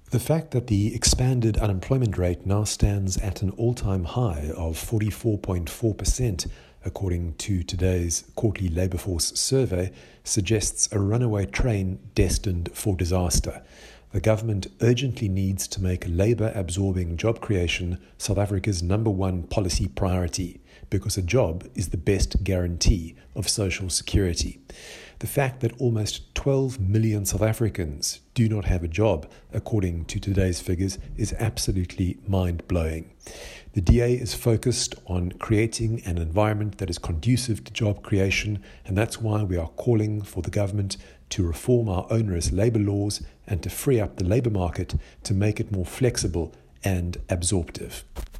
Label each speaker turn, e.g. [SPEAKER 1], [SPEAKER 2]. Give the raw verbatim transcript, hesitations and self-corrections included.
[SPEAKER 1] The fact that the expanded unemployment rate now stands at an all-time high of forty-four point four percent, according to today's quarterly labour force survey, suggests a runaway train destined for disaster. The government urgently needs to make labour-absorbing job creation South Africa's number one policy priority, because a job is the best guarantee of social security. The fact that almost twelve million South Africans do not have a job, according to today's figures, is absolutely mind-blowing. The D A is focused on creating an environment that is conducive to job creation, and that's why we are calling for the government to reform our onerous labour laws and to free up the labour market to make it more flexible and absorptive.